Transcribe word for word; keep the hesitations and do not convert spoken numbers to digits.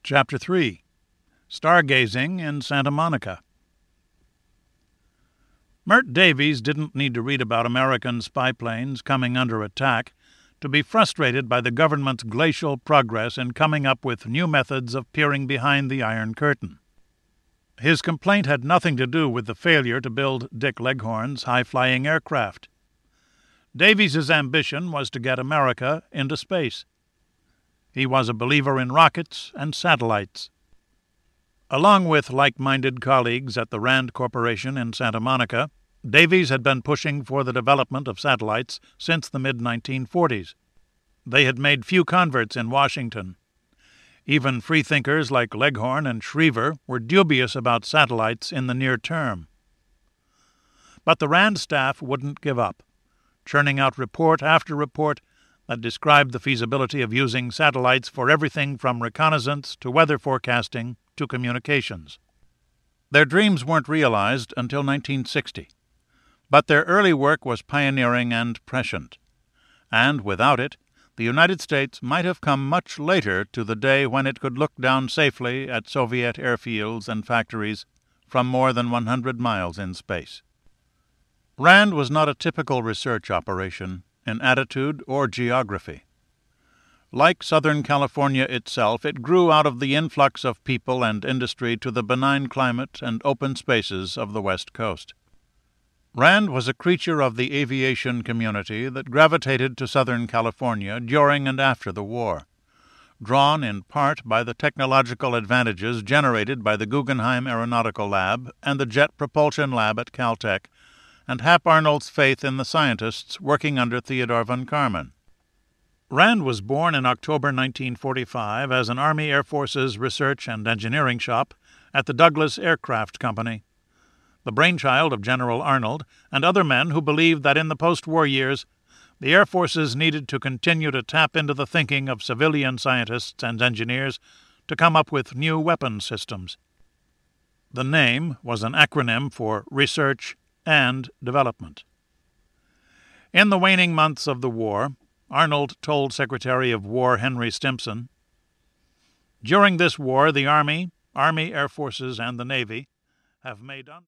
Chapter three. Stargazing in Santa Monica. Myrt Davies didn't need to read about American spy planes coming under attack to be frustrated by the government's glacial progress in coming up with new methods of peering behind the Iron Curtain. His complaint had nothing to do with the failure to build Dick Leghorn's high-flying aircraft. Davies's ambition was to get America into space. He was a believer in rockets and satellites. Along with like-minded colleagues at the Rand Corporation in Santa Monica, Davies had been pushing for the development of satellites since the mid nineteen forties. They had made few converts in Washington. Even freethinkers like Leghorn and Schriever were dubious about satellites in the near term. But the Rand staff wouldn't give up, churning out report after report that described the feasibility of using satellites for everything from reconnaissance to weather forecasting to communications. Their dreams weren't realized until nineteen sixty, but their early work was pioneering and prescient, and without it, the United States might have come much later to the day when it could look down safely at Soviet airfields and factories from more than one hundred miles in space. Rand was not a typical research operation in attitude or geography. Like Southern California itself, it grew out of the influx of people and industry to the benign climate and open spaces of the West Coast. Rand was a creature of the aviation community that gravitated to Southern California during and after the war, drawn in part by the technological advantages generated by the Guggenheim Aeronautical Lab and the Jet Propulsion Lab at Caltech, and Hap Arnold's faith in the scientists working under Theodore von Karman. Rand was born in October nineteen forty-five as an Army Air Forces research and engineering shop at the Douglas Aircraft Company, the brainchild of General Arnold and other men who believed that in the post-war years the Air Forces needed to continue to tap into the thinking of civilian scientists and engineers to come up with new weapon systems. The name was an acronym for Research and Development. In the waning months of the war, Arnold told Secretary of War Henry Stimson, "During this war, the Army, Army Air Forces, and the Navy have made un-